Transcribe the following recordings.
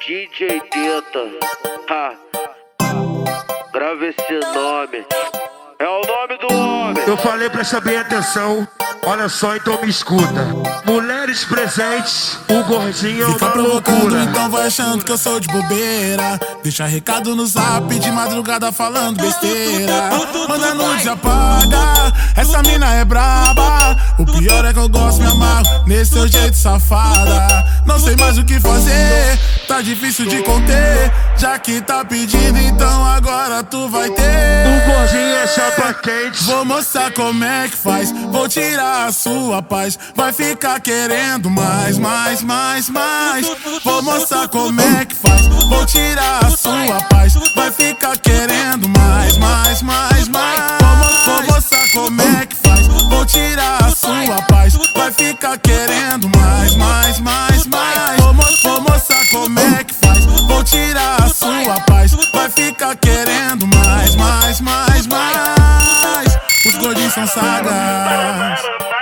DJ Teta, ha, grava esse nome, é o nome do homem. Eu falei, presta bem atenção, olha só, então me escuta. Mulheres presentes, o gordinho é uma Fica provocando, loucura. então vai achando que eu sou de bobeira. Deixa recado no zap, de madrugada falando besteira. Manda nude, apaga, essa mina é braba. O pior é que eu gosto, me amarro nesse teu jeito safada. Não sei mais o que fazer, tá difícil de conter. Já que tá pedindo, então agora tu vai ter. O gordinho é chapa quente. Vou mostrar como é que faz, vou tirar a sua paz. Vai ficar querendo mais, mais, mais, mais. Vou mostrar como é que faz, vou tirar a sua paz. Vai ficar querendo mais, mais, mais, mais. Vou mostrar como é que faz, vou tirar a sua paz. Vai ficar querendo mais, mais, mais, mais. Vou mostrar como é que faz, vou tirar a sua paz. Vai ficar querendo mais, mais, mais, mais. Os gordinhos são sagas.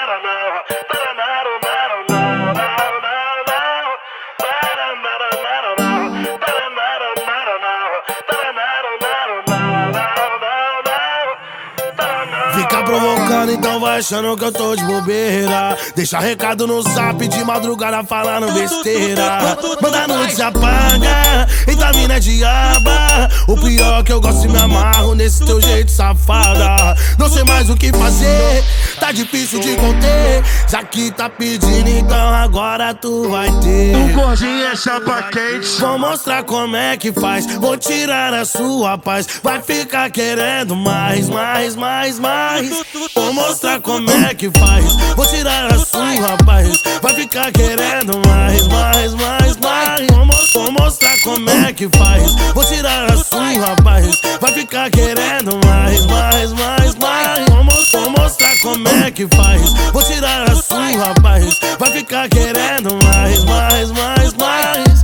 Fica provocando, então vai achando que eu tô de bobeira. Deixa recado no zap, de madrugada falando besteira. Manda nude, apaga, eita mina é diaba. O pior é que eu gosto e me amarro nesse teu jeito safada. Não sei mais o que fazer, tá difícil de conter. Já que tá pedindo, então agora tu vai ter. O gordinho é chapa quente. Vou mostrar como é que faz, vou tirar a sua paz. Vai ficar querendo mais, mais, mais, mais. Vou mostrar como é que faz, vou tirar a sua paz. Vai ficar querendo mais, mais, mais, mais. Vou mostrar como é que faz, vou tirar a sua paz. Vai ficar querendo mais, mais, mais, mais. Vou mostrar como é que faz, vou tirar a sua paz. Vai ficar querendo mais, mais, mais, mais.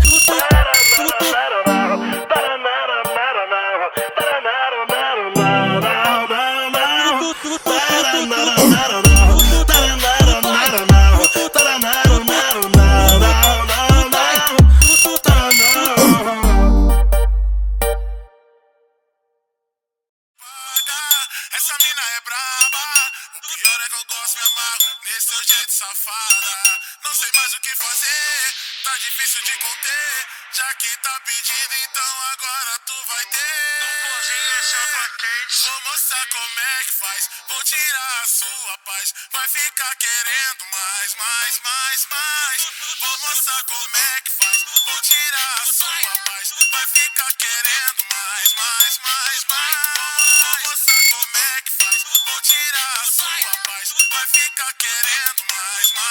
Essa mina é braba. O pior é que eu gosto, me amarro nesse teu jeito safada. Não sei mais o que fazer, tá difícil de conter. Já que tá pedindo, então agora tu vai ter. O gordinho é chapa quente. Vou mostrar como é que faz, vou tirar a sua paz. Vai ficar querendo mais, mais, mais, mais. Vou mostrar como é que faz, vou tirar a sua paz. Vai ficar querendo mais, mais, mais, mais. Vou mostrar como é que faz, vou tirar a sua paz. Vai ficar querendo mais, mais.